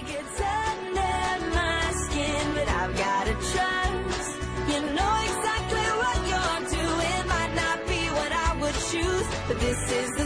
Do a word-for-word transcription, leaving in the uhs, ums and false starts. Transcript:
gets under my skin, but I've gotta trust. You know exactly what you're doing, might not be what I would choose, but this is the